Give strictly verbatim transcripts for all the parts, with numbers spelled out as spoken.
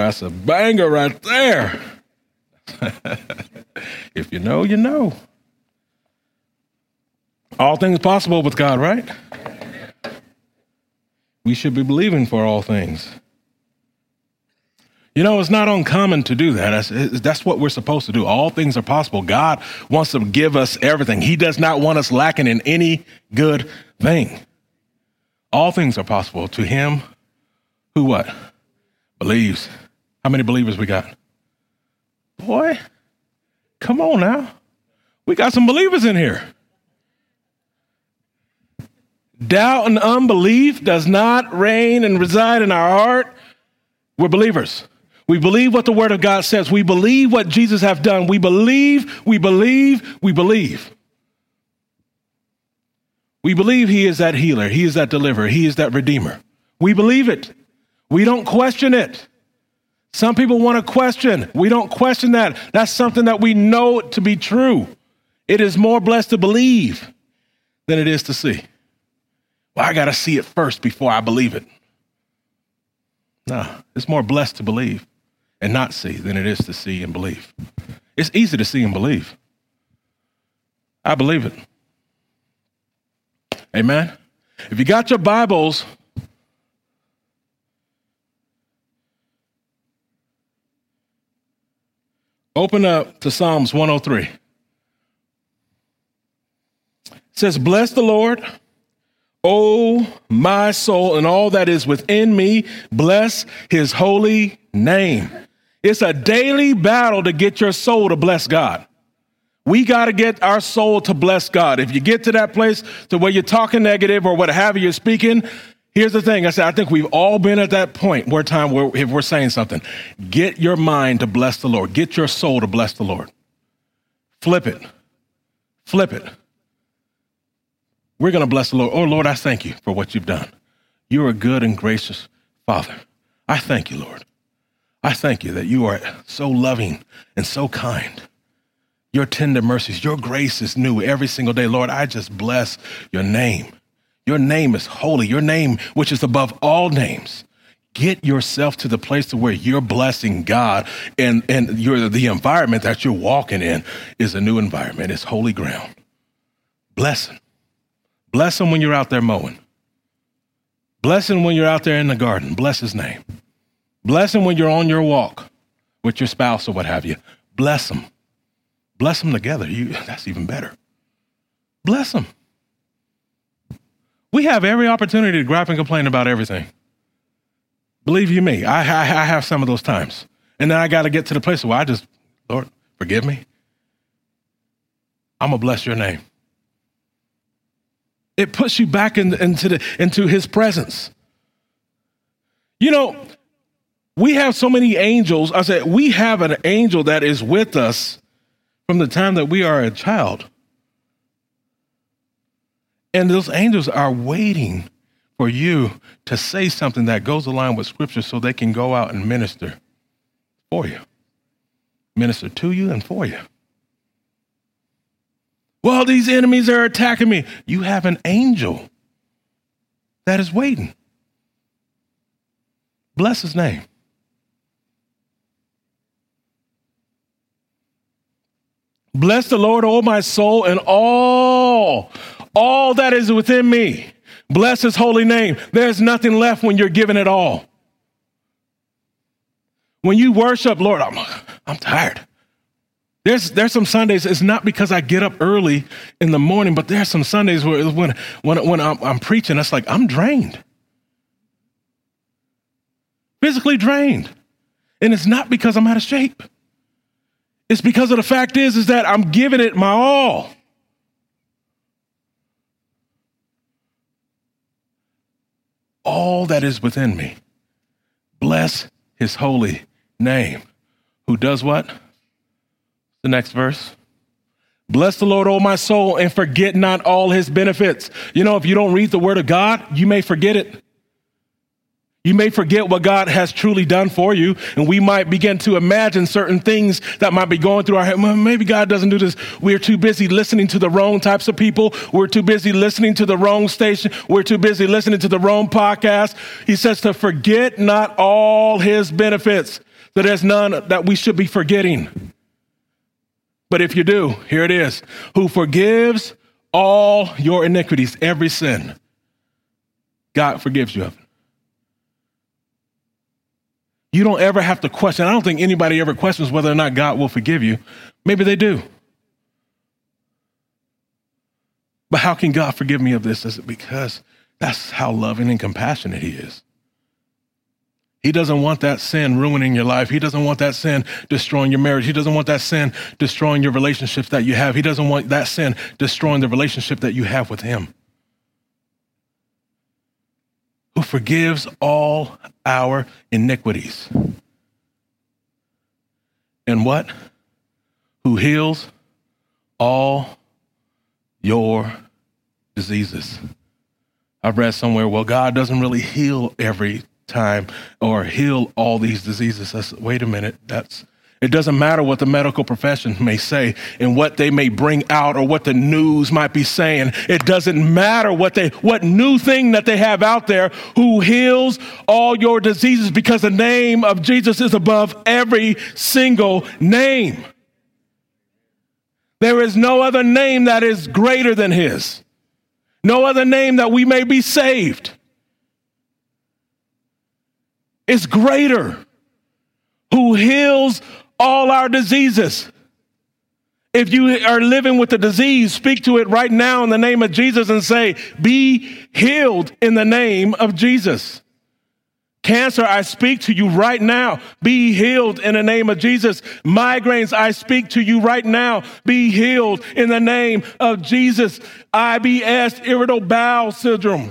That's a banger right there. If you know, you know. All things possible with God, right? We should be believing for all things. You know, it's not uncommon to do that. That's, that's what we're supposed to do. All things are possible. God wants to give us everything. He does not want us lacking in any good thing. All things are possible to him who what? Believes. How many believers we got? Boy, come on now. We got some believers in here. Doubt and unbelief does not reign and reside in our heart. We're believers. We believe what the word of God says. We believe what Jesus have done. We believe, we believe, we believe. We believe he is that healer. He is that deliverer. He is that redeemer. We believe it. We don't question it. Some people want to question. We don't question that. That's something that we know to be true. It is more blessed to believe than it is to see. Well, I got to see it first before I believe it. No, it's more blessed to believe and not see than it is to see and believe. It's easy to see and believe. I believe it. Amen. If you got your Bibles, open up to Psalms one oh three. It says, bless the Lord, O my soul, and all that is within me, bless his holy name. It's a daily battle to get your soul to bless God. We got to get our soul to bless God. If you get to that place to where you're talking negative or what have you, you're speaking, here's the thing. I said, I think we've all been at that point where time where if we're saying something, get your mind to bless the Lord. Get your soul to bless the Lord. Flip it. Flip it. We're going to bless the Lord. Oh, Lord, I thank you for what you've done. You're a good and gracious Father. I thank you, Lord. I thank you that you are so loving and so kind. Your tender mercies, your grace is new every single day. Lord, I just bless your name. Your name is holy. Your name, which is above all names. Get yourself to the place to where you're blessing God, and, and you're, the environment that you're walking in is a new environment. It's holy ground. Bless him. Bless him when you're out there mowing. Bless him when you're out there in the garden. Bless his name. Bless him when you're on your walk with your spouse or what have you. Bless him. Bless them together. You, that's even better. Bless them. We have every opportunity to gripe and complain about everything. Believe you me, I, I, I have some of those times. And then I got to get to the place where I just, Lord, forgive me. I'm going to bless your name. It puts you back in, into, the, into his presence. You know, we have so many angels. I said, we have an angel that is with us from the time that we are a child. And those angels are waiting for you to say something that goes along with Scripture so they can go out and minister for you. Minister to you and for you. Well, these enemies are attacking me. You have an angel that is waiting. Bless his name. Bless the Lord, O my soul, and all, all that is within me. Bless his holy name. There's nothing left when you're giving it all. When you worship, Lord, I'm, I'm tired. There's, there's some Sundays, it's not because I get up early in the morning, but there's some Sundays where when, when, when I'm, I'm preaching, it's like I'm drained. Physically drained. And it's not because I'm out of shape. It's because of the fact is, is that I'm giving it my all. All that is within me. Bless his holy name. Who does what? The next verse. Bless the Lord, O my soul, and forget not all his benefits. You know, if you don't read the word of God, you may forget it. You may forget what God has truly done for you, and we might begin to imagine certain things that might be going through our head. Well, maybe God doesn't do this. We're too busy listening to the wrong types of people. We're too busy listening to the wrong station. We're too busy listening to the wrong podcast. He says to forget not all his benefits. So there's none that we should be forgetting. But if you do, here it is. Who forgives all your iniquities, every sin. God forgives you of it. You don't ever have to question. I don't think anybody ever questions whether or not God will forgive you. Maybe they do. But how can God forgive me of this? Is it because that's how loving and compassionate he is? He doesn't want that sin ruining your life. He doesn't want that sin destroying your marriage. He doesn't want that sin destroying your relationships that you have. He doesn't want that sin destroying the relationship that you have with him. Who forgives all our iniquities. And what? Who heals all your diseases. I've read somewhere, well, God doesn't really heal every time or heal all these diseases. That's, wait a minute, that's it doesn't matter what the medical profession may say and what they may bring out or what the news might be saying. It doesn't matter what they what new thing that they have out there. Who heals all your diseases, because the name of Jesus is above every single name. There is no other name that is greater than his. No other name that we may be saved. Is greater, who heals all our diseases. If you are living with a disease, speak to it right now in the name of Jesus and say, be healed in the name of Jesus. Cancer, I speak to you right now. Be healed in the name of Jesus. Migraines, I speak to you right now. Be healed in the name of Jesus. I B S, irritable bowel syndrome.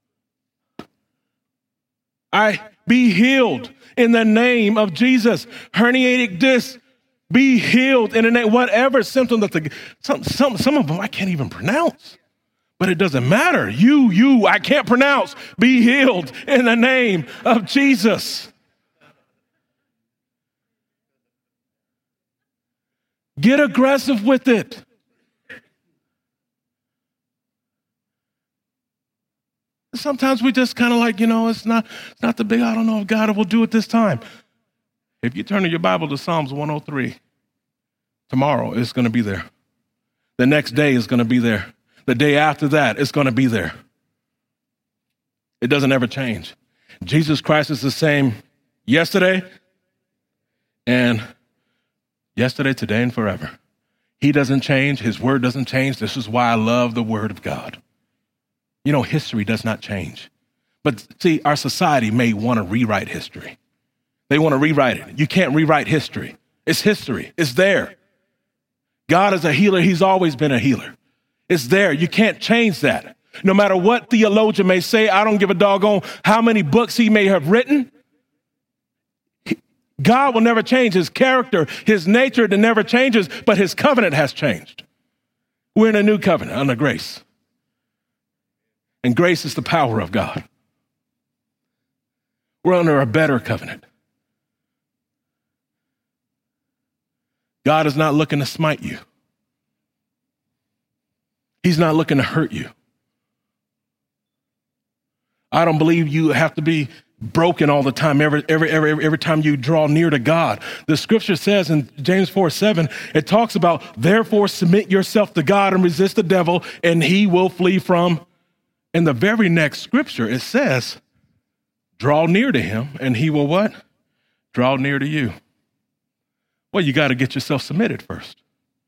I be healed in the name of Jesus. Herniated disc, be healed in the name. Whatever symptom that the some some some of them I can't even pronounce, but it doesn't matter. You you I can't pronounce. Be healed in the name of Jesus. Get aggressive with it. Sometimes we just kind of like, you know, it's not, it's not the big, I don't know if God will do it this time. If you turn to your Bible to Psalms one oh three, tomorrow it's going to be there. The next day is going to be there. The day after that, it's going to be there. It doesn't ever change. Jesus Christ is the same yesterday and yesterday, today, and forever. He doesn't change. His word doesn't change. This is why I love the word of God. You know, history does not change. But see, our society may want to rewrite history. They want to rewrite it. You can't rewrite history. It's history. It's there. God is a healer. He's always been a healer. It's there. You can't change that. No matter what theologian may say, I don't give a doggone how many books he may have written. God will never change. His character, his nature, that never changes, but his covenant has changed. We're in a new covenant under grace. And grace is the power of God. We're under a better covenant. God is not looking to smite you. He's not looking to hurt you. I don't believe you have to be broken all the time, every, every, every, every time you draw near to God. The scripture says in James four seven, it talks about, therefore submit yourself to God and resist the devil, and he will flee from. In the very next scripture, it says, draw near to him and he will what? Draw near to you. Well, you got to get yourself submitted first.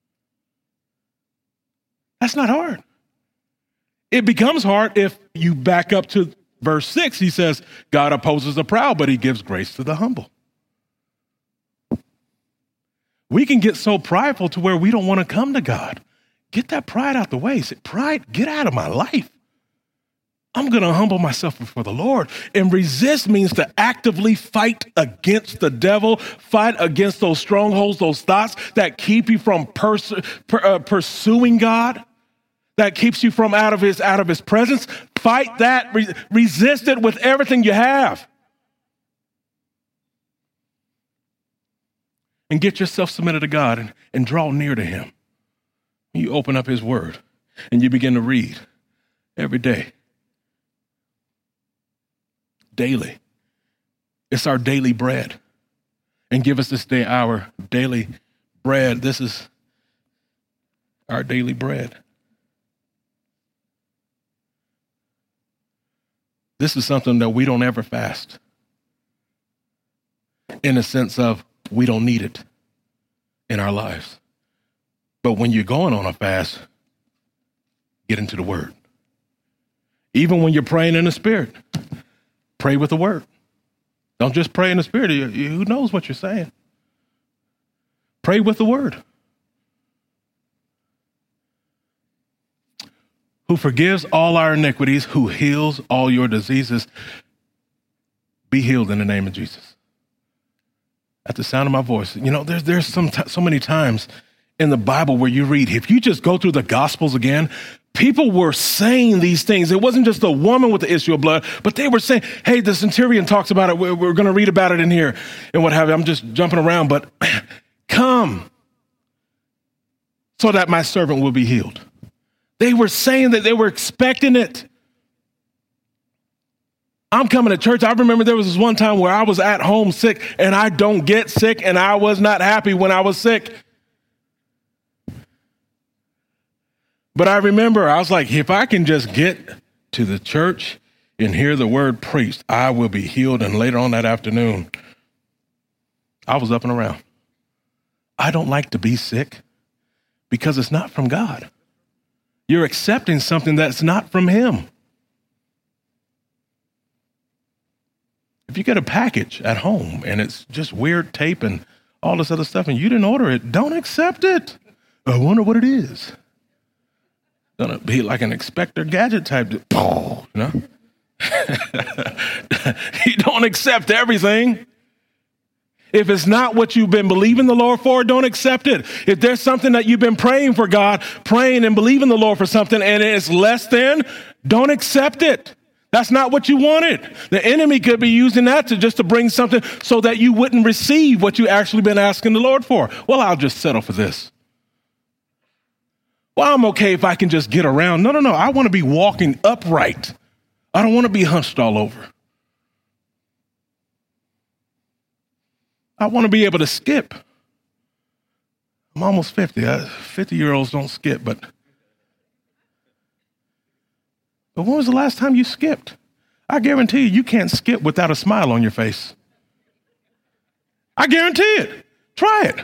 That's not hard. It becomes hard if you back up to verse six. He says, God opposes the proud, but he gives grace to the humble. We can get so prideful to where we don't want to come to God. Get that pride out the way. Say, pride, get out of my life. I'm going to humble myself before the Lord. And resist means to actively fight against the devil, fight against those strongholds, those thoughts that keep you from pers- per, uh, pursuing God, that keeps you from out of his, out of his presence. Fight that, re- resist it with everything you have. And get yourself submitted to God and, and draw near to him. You open up his word and you begin to read every day. Daily. It's our daily bread. And give us this day our daily bread. This is our daily bread. This is something that we don't ever fast, in the sense of we don't need it in our lives. But when you're going on a fast, get into the word. Even when you're praying in the spirit, pray with the word. Don't just pray in the spirit. Who knows what you're saying? Pray with the word. Who forgives all our iniquities, who heals all your diseases. Be healed in the name of Jesus. At the sound of my voice. You know, there's there's some t- so many times in the Bible where you read, if you just go through the Gospels again, people were saying these things. It wasn't just the woman with the issue of blood, but they were saying, hey, the centurion talks about it. We're, we're going to read about it in here and what have you. I'm just jumping around, but come so that my servant will be healed. They were saying that they were expecting it. I'm coming to church. I remember there was this one time where I was at home sick, and I don't get sick, and I was not happy when I was sick. But I remember I was like, if I can just get to the church and hear the word preached, I will be healed. And later on that afternoon, I was up and around. I don't like to be sick because it's not from God. You're accepting something that's not from him. If you get a package at home and it's just weird tape and all this other stuff and you didn't order it, don't accept it. I wonder what it is. Gonna be like an Inspector Gadget type, you know? You don't accept everything. If it's not what you've been believing the Lord for, don't accept it. If there's something that you've been praying for God, praying and believing the Lord for something, and it's less than, don't accept it. That's not what you wanted. The enemy could be using that to just to bring something so that you wouldn't receive what you actually been asking the Lord for. Well, I'll just settle for this. Well, I'm okay if I can just get around. No, no, no. I want to be walking upright. I don't want to be hunched all over. I want to be able to skip. I'm almost fifty. fifty-year-olds don't skip, but but when was the last time you skipped? I guarantee you, you can't skip without a smile on your face. I guarantee it. Try it.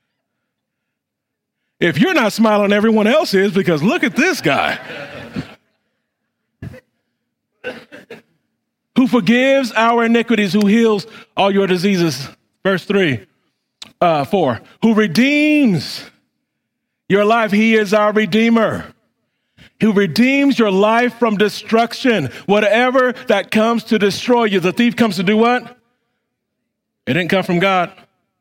If you're not smiling, everyone else is, because look at this guy. Who forgives our iniquities, who heals all your diseases. Verse three, uh, four, who redeems your life. He is our Redeemer. Who redeems your life from destruction. Whatever that comes to destroy you. The thief comes to do what? It didn't come from God.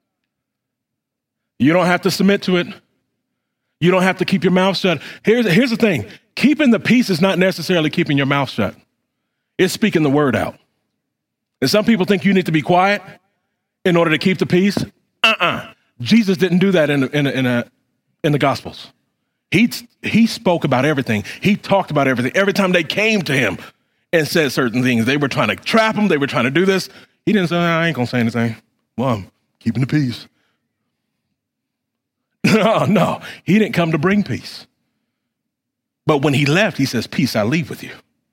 You don't have to submit to it. You don't have to keep your mouth shut. Here's, here's the thing. Keeping the peace is not necessarily keeping your mouth shut. It's speaking the word out. And some people think you need to be quiet in order to keep the peace. Uh-uh. Jesus didn't do that in, in, in, a, in the Gospels. He, he spoke about everything. He talked about everything. Every time they came to him and said certain things, they were trying to trap him. They were trying to do this. He didn't say, I ain't going to say anything. Well, I'm keeping the peace. No, no. He didn't come to bring peace. But when he left, he says, peace I leave with you.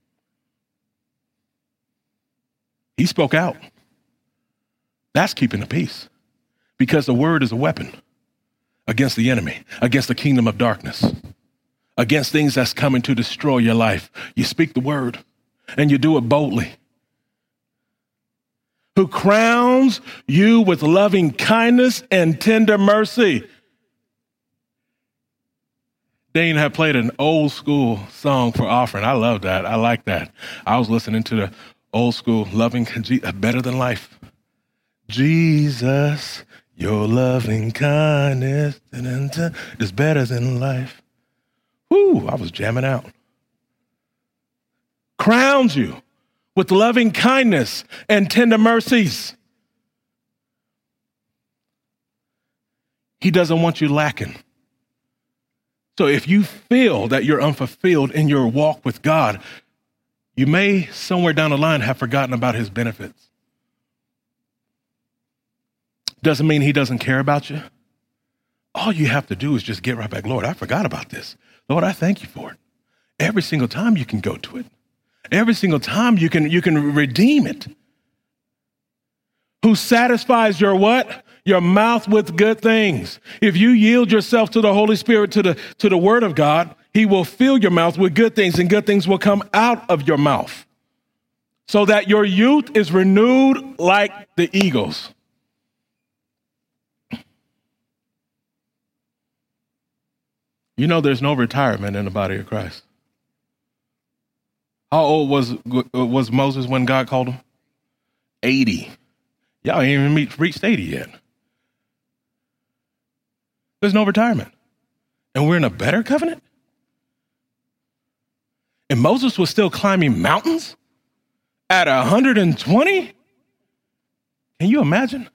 He spoke out. That's keeping the peace, because the word is a weapon against the enemy, against the kingdom of darkness, against things that's coming to destroy your life. You speak the word and you do it boldly. Who crowns you with loving kindness and tender mercy. Dane had played an old school song for offering. I love that. I like that. I was listening to the old school loving, better than life. Jesus, your loving kindness is better than life. Whoo, I was jamming out. Crowns you with loving kindness and tender mercies. He doesn't want you lacking. So if you feel that you're unfulfilled in your walk with God, you may somewhere down the line have forgotten about his benefits. doesn't mean he doesn't care about you. All you have to do is just get right back. Lord, I forgot about this. Lord, I thank you for it. Every single time you can go to it. Every single time you can, you can redeem it. Who satisfies your what? Your mouth with good things. If you yield yourself to the Holy Spirit, to the, to the word of God, he will fill your mouth with good things, and good things will come out of your mouth so that your youth is renewed like the eagles. You know, there's no retirement in the body of Christ. How old was, was Moses when God called him? eighty. Y'all ain't even meet, reached eighty yet. There's no retirement. And we're in a better covenant? And Moses was still climbing mountains at one hundred twenty? Can you imagine?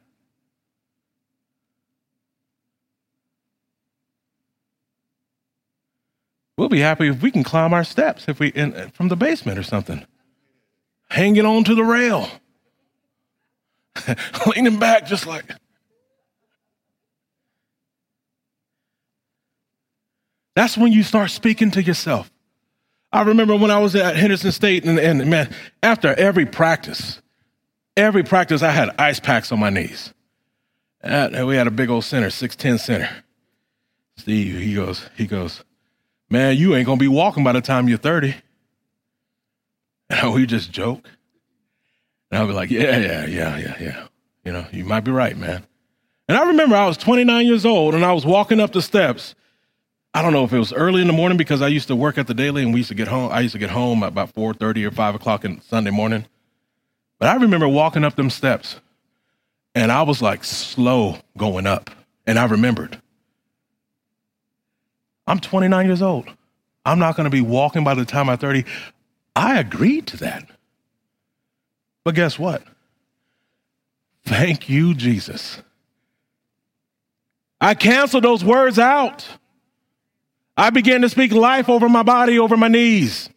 We'll be happy if we can climb our steps if we in, from the basement or something. Hanging on to the rail. Leaning back just like. That's when you start speaking to yourself. I remember when I was at Henderson State, and, and man, after every practice, every practice I had ice packs on my knees. And we had a big old center, six ten center. Steve, he goes, he goes, man, you ain't gonna be walking by the time you're thirty. And we just joke. And I'll be like, yeah, yeah, yeah, yeah, yeah. You know, you might be right, man. And I remember I was twenty-nine years old and I was walking up the steps. I don't know if it was early in the morning because I used to work at the Daily and we used to get home. I used to get home at about four thirty or five o'clock in Sunday morning. But I remember walking up them steps and I was like slow going up. And I remembered, I'm twenty-nine years old. I'm not going to be walking by the time I'm thirty. I agreed to that. But guess what? Thank you, Jesus. I canceled those words out. I began to speak life over my body, over my knees.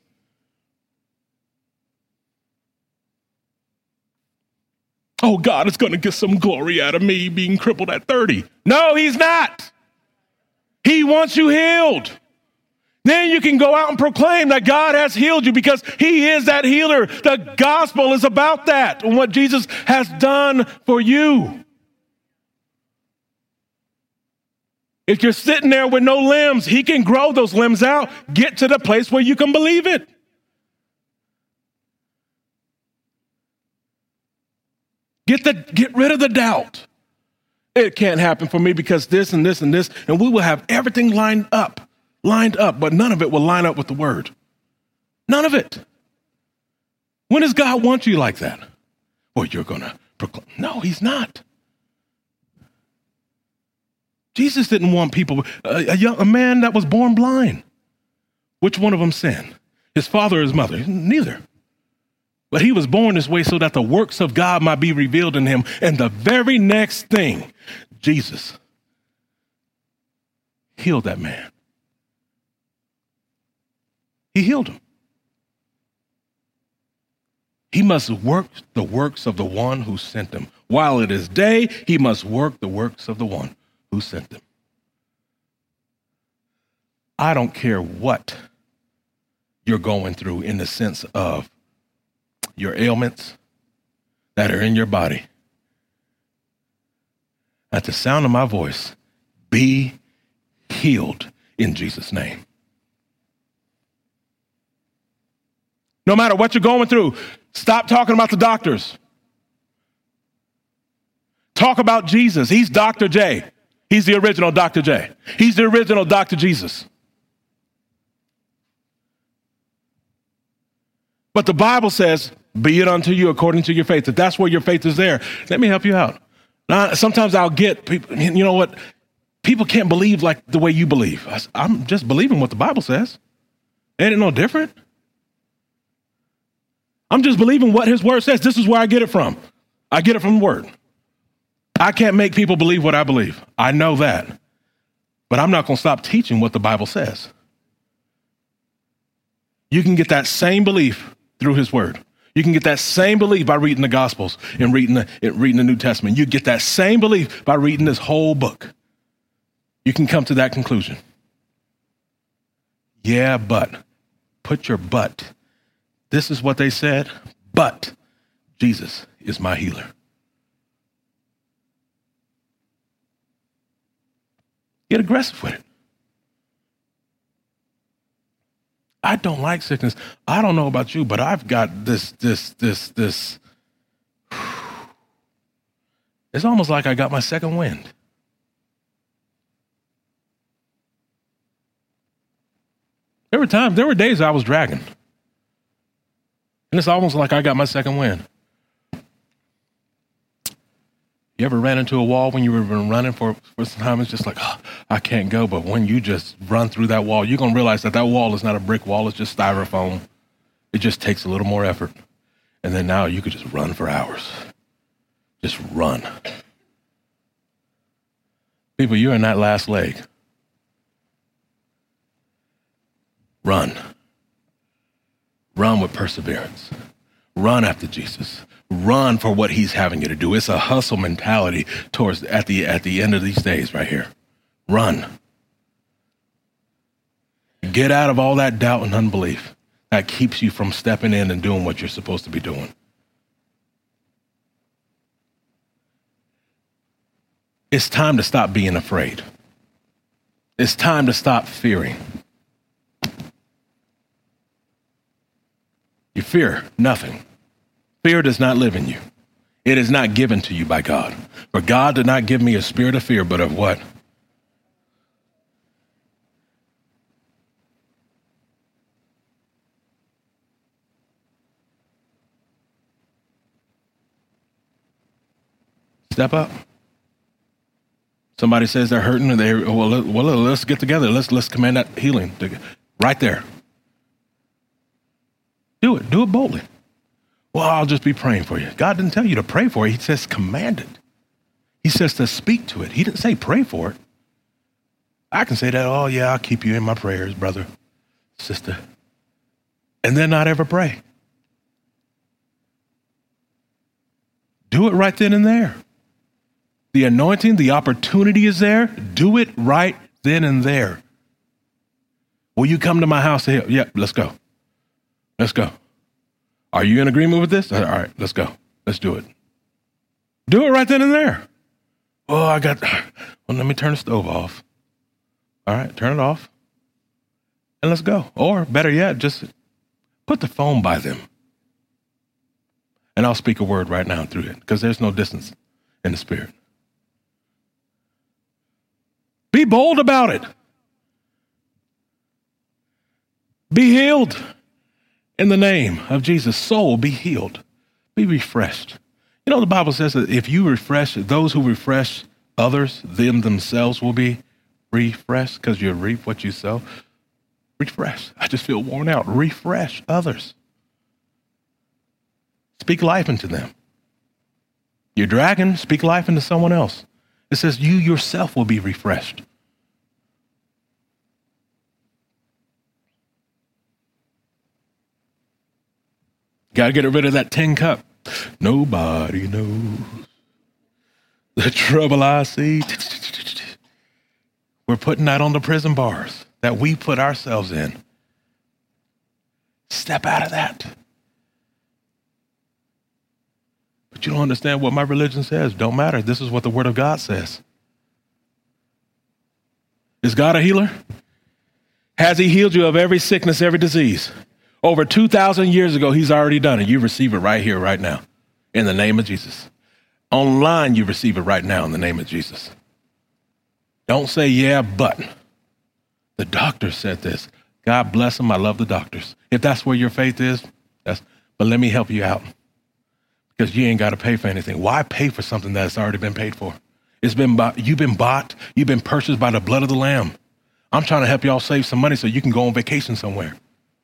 Oh, God is going to get some glory out of me being crippled at thirty. No, he's not. He wants you healed. Then you can go out and proclaim that God has healed you because he is that healer. The gospel is about that and what Jesus has done for you. If you're sitting there with no limbs, he can grow those limbs out. Get to the place where you can believe it. Get the, get rid of the doubt. It can't happen for me because this and this and this, and we will have everything lined up, lined up, but none of it will line up with the word. None of it. When does God want you like that? Well, you're going to proclaim. No, he's not. Jesus didn't want people, a, a, young, a man that was born blind. Which one of them sinned? His father or his mother? Neither. But he was born this way so that the works of God might be revealed in him. And the very next thing, Jesus healed that man. He healed him. He must work the works of the one who sent him. While it is day, he must work the works of the one who sent him. I don't care what you're going through in the sense of your ailments that are in your body. At the sound of my voice, be healed in Jesus' name. No matter what you're going through, stop talking about the doctors. Talk about Jesus. He's Doctor J. He's the original Doctor J. He's the original Doctor Jesus. But the Bible says, be it unto you according to your faith. If that's where your faith is there, let me help you out. Now, sometimes I'll get people, you know what? People can't believe like the way you believe. I'm just believing what the Bible says. Ain't it no different? I'm just believing what his word says. This is where I get it from. I get it from the word. I can't make people believe what I believe. I know that. But I'm not going to stop teaching what the Bible says. You can get that same belief through his word. You can get that same belief by reading the Gospels and reading the, reading the New Testament. You get that same belief by reading this whole book. You can come to that conclusion. Yeah, but. Put your but. This is what they said, but Jesus is my healer. Get aggressive with it. I don't like sickness. I don't know about you, but I've got this, this, this, this. It's almost like I got my second wind. There were times, there were days I was dragging. And it's almost like I got my second wind. You ever ran into a wall when you were running for, for some time? It's just like, oh, I can't go. But when you just run through that wall, you're going to realize that that wall is not a brick wall. It's just styrofoam. It just takes a little more effort. And then now you could just run for hours. Just run. People, you're in that last leg. Run. Run with perseverance. Run after Jesus. Run for what he's having you to do. It's a hustle mentality towards at the at the end of these days right here. Run. Get out of all that doubt and unbelief that keeps you from stepping in and doing what you're supposed to be doing. It's time to stop being afraid. It's time to stop fearing. You fear nothing. Fear does not live in you. It is not given to you by God. For God did not give me a spirit of fear, but of what? Step up. Somebody says they're hurting, and they well, let, well, let's get together. Let's let's command that healing right there. Do it. Do it boldly. Well, I'll just be praying for you. God didn't tell you to pray for it. He says command it. He says to speak to it. He didn't say pray for it. I can say that, oh, yeah, I'll keep you in my prayers, brother, sister, and then not ever pray. Do it right then and there. The anointing, the opportunity is there. Do it right then and there. Will you come to my house to help? Yeah, let's go. Let's go. Are you in agreement with this? All right, let's go. Let's do it. Do it right then and there. Oh, I got, well, let me turn the stove off. All right, turn it off. And let's go. Or better yet, just put the phone by them. And I'll speak a word right now through it because there's no distance in the spirit. Be bold about it. Be healed. In the name of Jesus, soul, be healed. Be refreshed. You know, the Bible says that if you refresh, those who refresh others, them themselves will be refreshed because you reap what you sow. Refresh. I just feel worn out. Refresh others. Speak life into them. You're dragging, speak life into someone else. It says you yourself will be refreshed. Got to get rid of that tin cup. Nobody knows the trouble I see. We're putting that on the prison bars that we put ourselves in. Step out of that. But you don't understand what my religion says. Don't matter. This is what the Word of God says. Is God a healer? Has he healed you of every sickness, every disease? Over two thousand years ago, he's already done it. You receive it right here, right now, in the name of Jesus. Online, you receive it right now in the name of Jesus. Don't say, yeah, but. The doctor said this. God bless them. I love the doctors. If that's where your faith is, that's, but let me help you out. Because you ain't got to pay for anything. Why pay for something that's already been paid for? It's been bought, you've been bought. You've been purchased by the blood of the Lamb. I'm trying to help y'all save some money so you can go on vacation somewhere.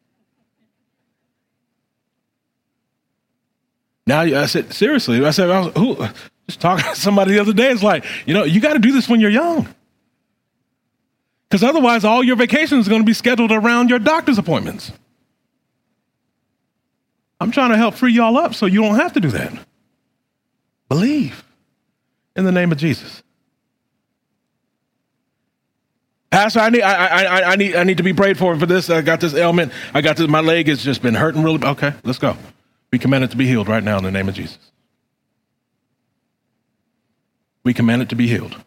Now, I said, seriously, I said, I was who, just talking to somebody the other day. It's like, you know, you got to do this when you're young. Because otherwise, all your vacation is going to be scheduled around your doctor's appointments. I'm trying to help free y'all up so you don't have to do that. Believe in the name of Jesus. Pastor, I need, I, I, I need, I need to be prayed for for this. I got this ailment. I got this. My leg has just been hurting really. Okay, let's go. We command it to be healed right now in the name of Jesus. We command it to be healed.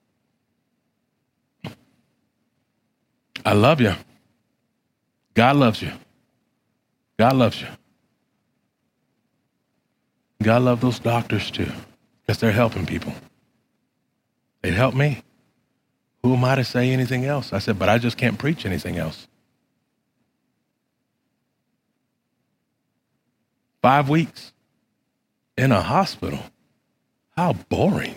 I love you. God loves you. God loves you. God loves those doctors too, because they're helping people. They help me. Who am I to say anything else? I said, but I just can't preach anything else. Five weeks in a hospital. How boring.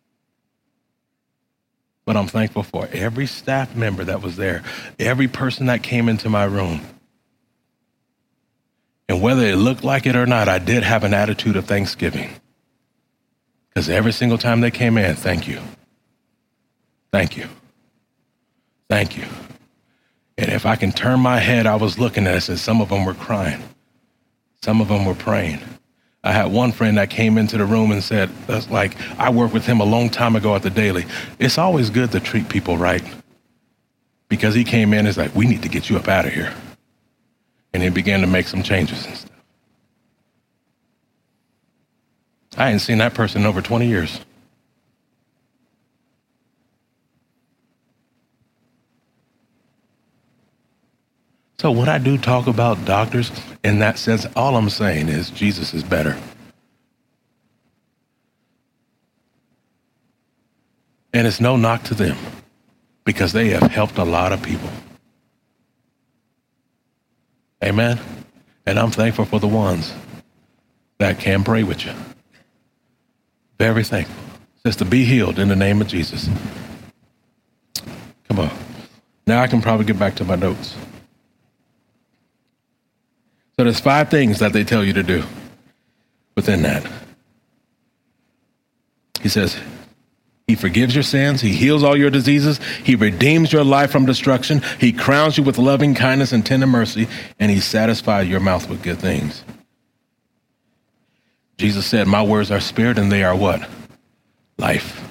But I'm thankful for every staff member that was there, every person that came into my room. And whether it looked like it or not, I did have an attitude of thanksgiving. Because every single time they came in, thank you. Thank you. Thank you. And if I can turn my head, I was looking at us, and some of them were crying. Some of them were praying. I had one friend that came into the room and said, that's like, I worked with him a long time ago at the Daily. It's always good to treat people right. Because he came in and was like, we need to get you up out of here. And he began to make some changes and stuff. I hadn't seen that person in over twenty years. So when I do talk about doctors in that sense, all I'm saying is Jesus is better. And it's no knock to them because they have helped a lot of people. Amen. And I'm thankful for the ones that can pray with you. Very thankful. Just to be healed in the name of Jesus. Come on. Now I can probably get back to my notes. So there's five things that they tell you to do within that. He says, he forgives your sins. He heals all your diseases. He redeems your life from destruction. He crowns you with loving kindness and tender mercy, and he satisfies your mouth with good things. Jesus said, my words are spirit and they are what? Life.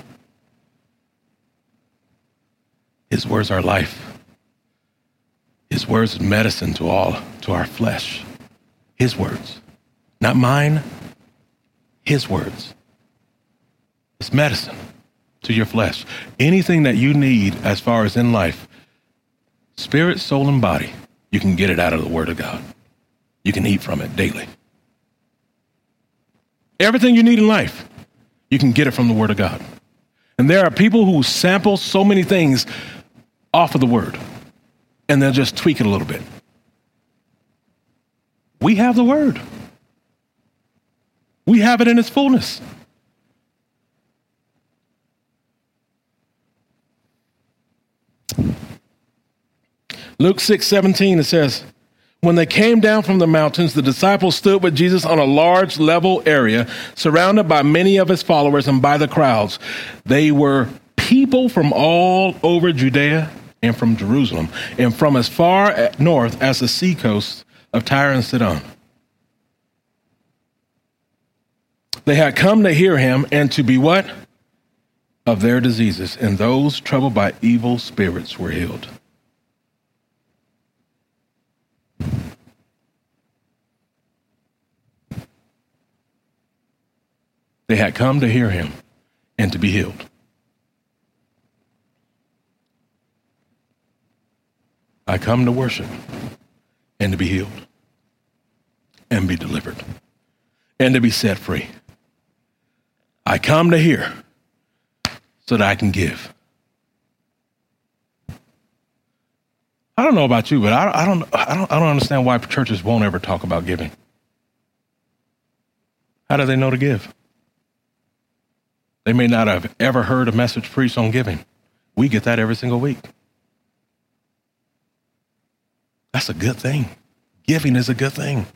His words are life. His words is medicine to all, to our flesh. His words, not mine, his words. It's medicine to your flesh. Anything that you need as far as in life, spirit, soul, and body, you can get it out of the word of God. You can eat from it daily. Everything you need in life, you can get it from the word of God. And there are people who sample so many things off of the word, and they'll just tweak it a little bit. We have the word. We have it in its fullness. Luke six seventeen, it says, when they came down from the mountains, the disciples stood with Jesus on a large level area, surrounded by many of his followers and by the crowds. They were people from all over Judea and from Jerusalem, and from as far north as the seacoast of Tyre and Sidon. They had come to hear him and to be what? Of their diseases, and those troubled by evil spirits were healed. They had come to hear him and to be healed. I come to worship and to be healed and be delivered and to be set free. I come to hear so that I can give. I don't know about you, but I, I don't, I don't, I don't understand why churches won't ever talk about giving. How do they know to give? They may not have ever heard a message preached on giving. We get that every single week. That's a good thing. Giving is a good thing.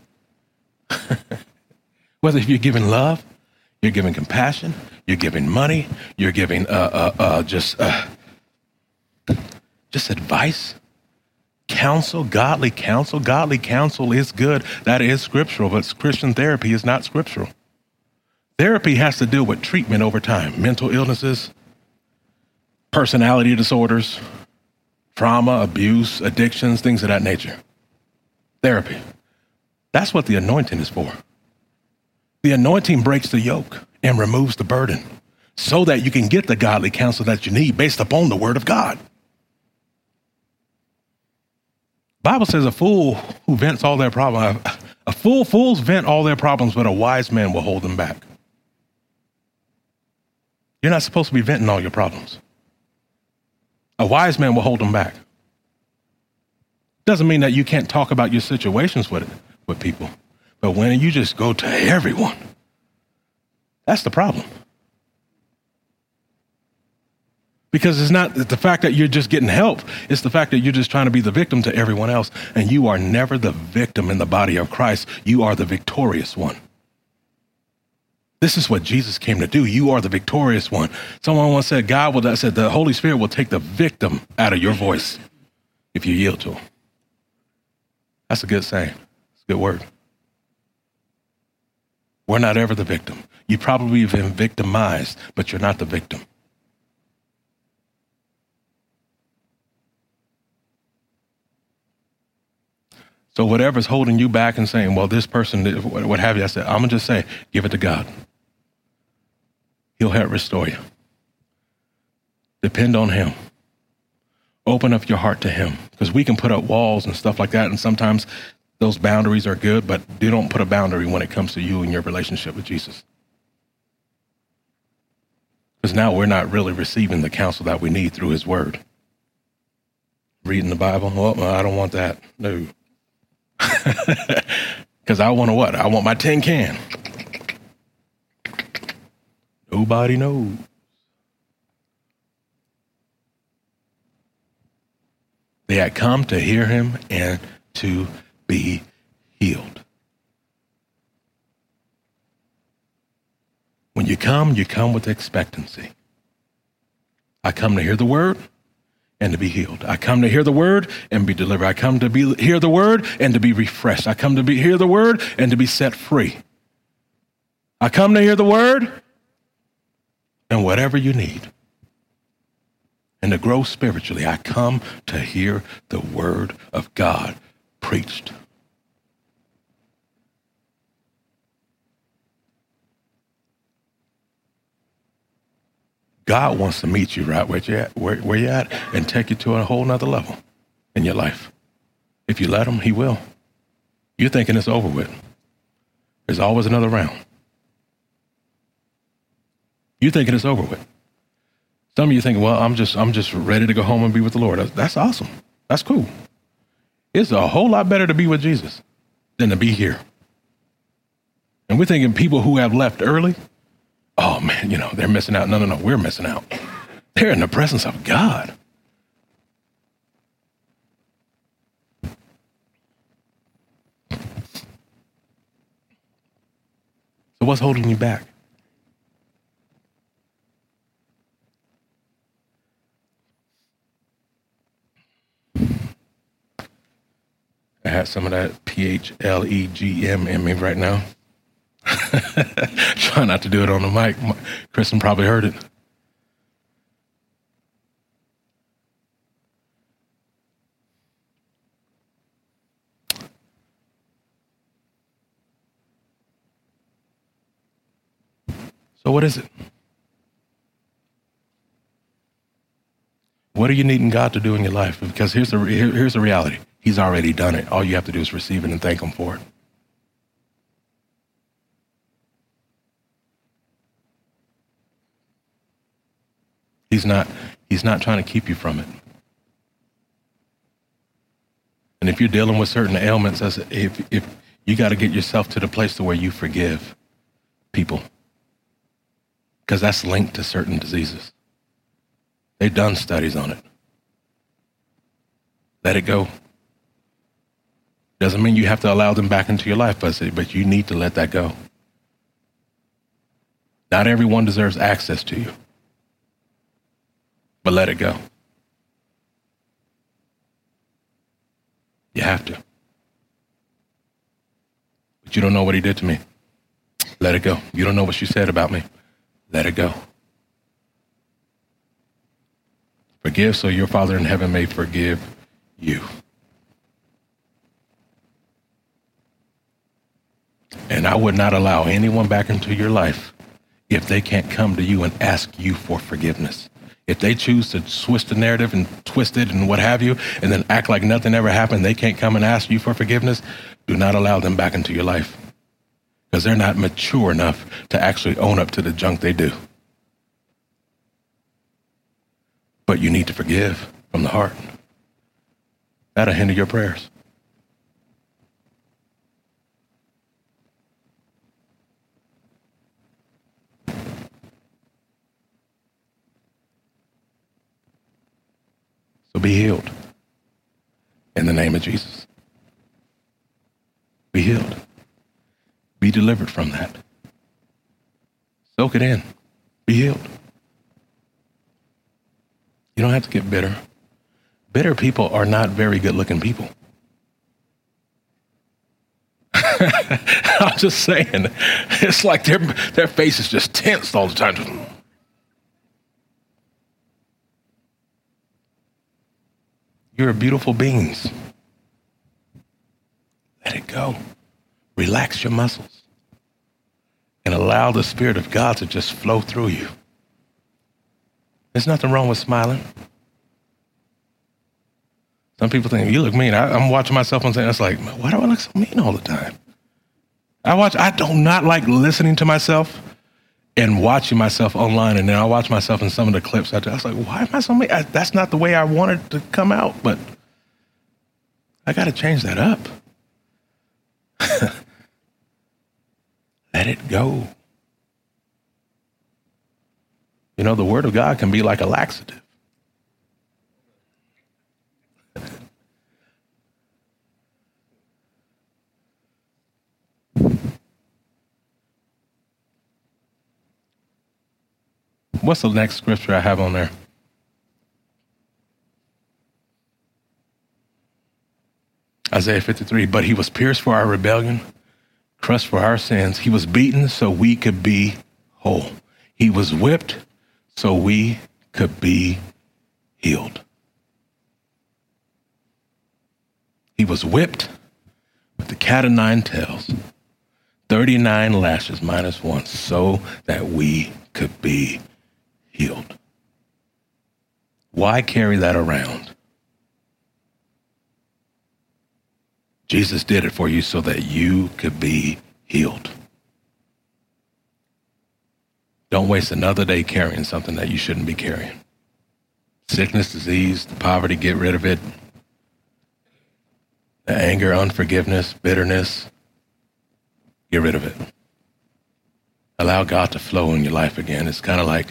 Whether if you're giving love, you're giving compassion, you're giving money, you're giving uh, uh, uh, just uh, just advice. Counsel, godly counsel, godly counsel is good. That is scriptural, but Christian therapy is not scriptural. Therapy has to do with treatment over time, mental illnesses, personality disorders, trauma, abuse, addictions, things of that nature. Therapy. That's what the anointing is for. The anointing breaks the yoke and removes the burden so that you can get the godly counsel that you need based upon the word of God. Bible says a fool who vents all their problems, a fool, fools vent all their problems, but a wise man will hold them back. You're not supposed to be venting all your problems. A wise man will hold them back. Doesn't mean that you can't talk about your situations with, with people, but when you just go to everyone, that's the problem. Because it's not the fact that you're just getting help. It's the fact that you're just trying to be the victim to everyone else. And you are never the victim in the body of Christ. You are the victorious one. This is what Jesus came to do. You are the victorious one. Someone once said, God will, said the Holy Spirit will take the victim out of your voice if you yield to him. That's a good saying. It's a good word. We're not ever the victim. You probably have been victimized, but you're not the victim. So whatever's holding you back and saying, well, this person, what have you, I said, I'm going to just say, give it to God. He'll help restore you. Depend on him. Open up your heart to him, because we can put up walls and stuff like that. And sometimes those boundaries are good, but they don't put a boundary when it comes to you and your relationship with Jesus. Because now we're not really receiving the counsel that we need through his word. Reading the Bible, well, I don't want that. No. Because I want to what? I want my tin can. Nobody knows. They had come to hear him and to be healed. When you come, you come with expectancy. I come to hear the word and to be healed. I come to hear the word and be delivered. I come to be hear the word and to be refreshed. I come to be hear the word and to be set free. I come to hear the word and whatever you need. And to grow spiritually, I come to hear the word of God preached. God wants to meet you right where you're at, where, where you're at and take you to a whole nother level in your life. If you let him, he will. You're thinking it's over with. There's always another round. You're thinking it's over with. Some of you thinking, well, I'm just I'm just ready to go home and be with the Lord. That's, that's awesome. That's cool. It's a whole lot better to be with Jesus than to be here. And we're thinking people who have left early, oh man, you know, they're missing out. No, no, no, we're missing out. They're in the presence of God. So what's holding you back? I had some of that P H L E G M in me right now. Try not to do it on the mic. Kristen probably heard it. So what is it? What are you needing God to do in your life? Because here's the here, here's the reality. He's already done it. All you have to do is receive it and thank him for it. He's not, he's not trying to keep you from it. And if you're dealing with certain ailments, as if, if you got to get yourself to the place to where you forgive people, because that's linked to certain diseases. They've done studies on it. Let it go. Doesn't mean you have to allow them back into your life, but but you need to let that go. Not everyone deserves access to you, but let it go. You have to. But you don't know what he did to me. Let it go. You don't know what she said about me. Let it go. Forgive so your Father in heaven may forgive you. And I would not allow anyone back into your life if they can't come to you and ask you for forgiveness. If they choose to twist the narrative and twist it and what have you, and then act like nothing ever happened, they can't come and ask you for forgiveness, do not allow them back into your life. Because they're not mature enough to actually own up to the junk they do. But you need to forgive from the heart. That'll hinder your prayers. So be healed in the name of Jesus. Be healed. Be delivered from that. Soak it in. Be healed. You don't have to get bitter. Bitter people are not very good-looking people. I'm just saying. It's like their, their face is just tensed all the time. You're beautiful beings. Let it go. Relax your muscles and allow the Spirit of God to just flow through you. There's nothing wrong with smiling. Some people think, you look mean. I, I'm watching myself and saying, it's like, why do I look so mean all the time? I watch, I do not like listening to myself and watching myself online, and then I watch myself in some of the clips. I, I was like, why am I so mean? I, that's not the way I wanted to come out, but I got to change that up. Let it go. You know, the Word of God can be like a laxative. What's the next scripture I have on there? Isaiah fifty-three, but he was pierced for our rebellion, crushed for our sins. He was beaten so we could be whole. He was whipped so we could be healed. He was whipped with the cat o' nine tails, thirty-nine lashes minus one, so that we could be healed. Why carry that around? Jesus did it for you so that you could be healed. Don't waste another day carrying something that you shouldn't be carrying. Sickness, disease, poverty, get rid of it. The anger, unforgiveness, bitterness, get rid of it. Allow God to flow in your life again. It's kind of like,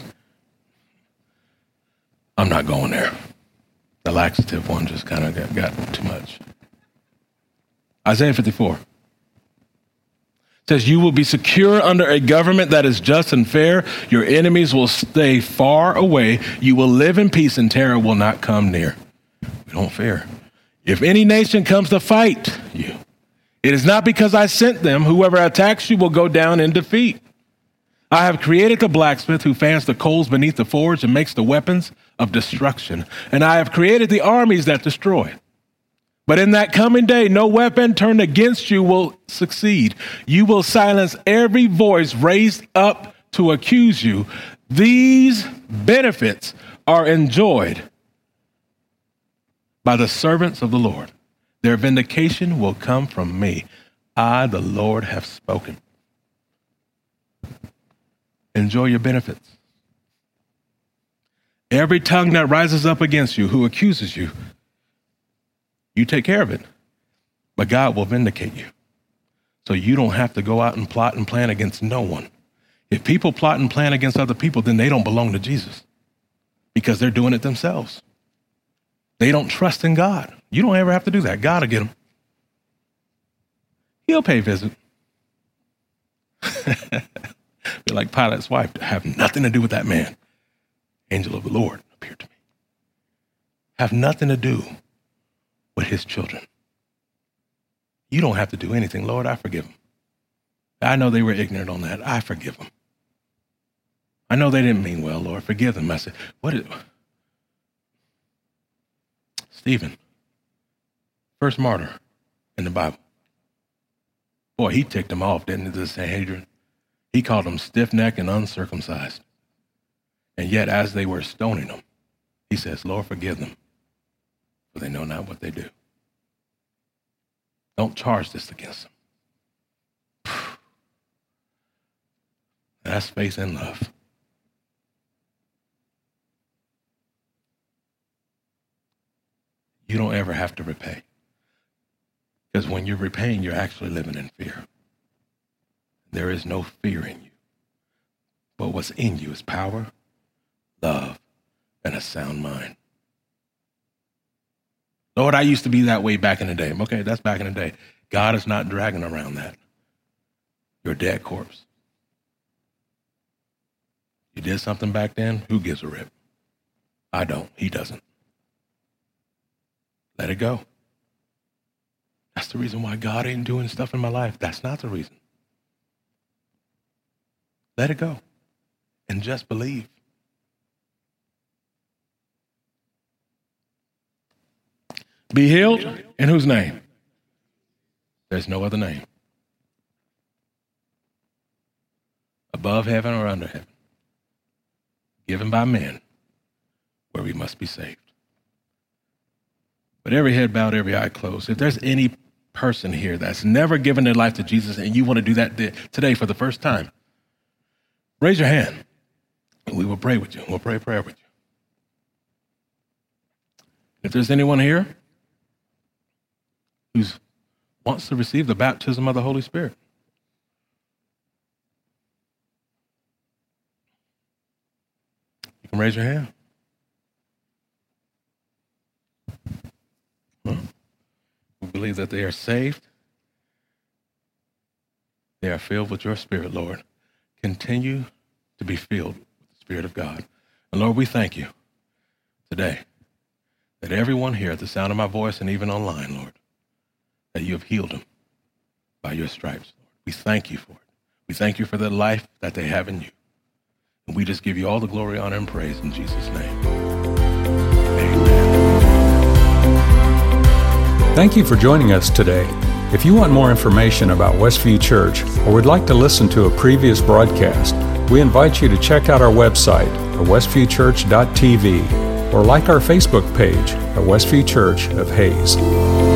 I'm not going there. The laxative one just kind of got, got too much. Isaiah fifty-four says, you will be secure under a government that is just and fair. Your enemies will stay far away. You will live in peace and terror will not come near. We don't fear. If any nation comes to fight you, it is not because I sent them. Whoever attacks you will go down in defeat. I have created the blacksmith who fans the coals beneath the forge and makes the weapons of destruction. And I have created the armies that destroy. But in that coming day, no weapon turned against you will succeed. You will silence every voice raised up to accuse you. These benefits are enjoyed by the servants of the Lord. Their vindication will come from me. I, the Lord, have spoken. Enjoy your benefits. Every tongue that rises up against you, who accuses you, you take care of it. But God will vindicate you. So you don't have to go out and plot and plan against no one. If people plot and plan against other people, then they don't belong to Jesus because they're doing it themselves. They don't trust in God. You don't ever have to do that. God will get them. He'll pay a visit. Be like Pilate's wife, to have nothing to do with that man. Angel of the Lord appeared to me. Have nothing to do with his children. You don't have to do anything. Lord, I forgive them. I know they were ignorant on that. I forgive them. I know they didn't mean well, Lord. Forgive them. I said, what is Stephen, first martyr in the Bible. Boy, he ticked them off, didn't he, the Sanhedrin? He called them stiff-necked and uncircumcised. And yet, as they were stoning him, he says, Lord, forgive them, for they know not what they do. Don't charge this against them. That's faith and love. You don't ever have to repay. Because when you're repaying, you're actually living in fear. There is no fear in you. But what's in you is power, love, and a sound mind. Lord, I used to be that way back in the day. Okay, that's back in the day. God is not dragging around that. You're a dead corpse. You did something back then, who gives a rip? I don't. He doesn't. Let it go. That's the reason why God ain't doing stuff in my life. That's not the reason. Let it go and just believe. Be healed in whose name? There's no other name. Above heaven or under heaven. Given by men where we must be saved. But every head bowed, every eye closed. If there's any person here that's never given their life to Jesus and you want to do that today for the first time, raise your hand and we will pray with you. We'll pray a prayer with you. If there's anyone here who wants to receive the baptism of the Holy Spirit, you can raise your hand. Huh? We believe that they are saved. They are filled with your Spirit, Lord. Continue to be filled with the Spirit of God. And Lord, we thank you today that everyone here at the sound of my voice and even online, Lord, that you have healed them by your stripes. Lord. We thank you for it. We thank you for the life that they have in you. And we just give you all the glory, honor, and praise in Jesus' name. Amen. Thank you for joining us today. If you want more information about Westview Church or would like to listen to a previous broadcast, we invite you to check out our website at westview church dot t v or like our Facebook page at Westview Church of Hayes.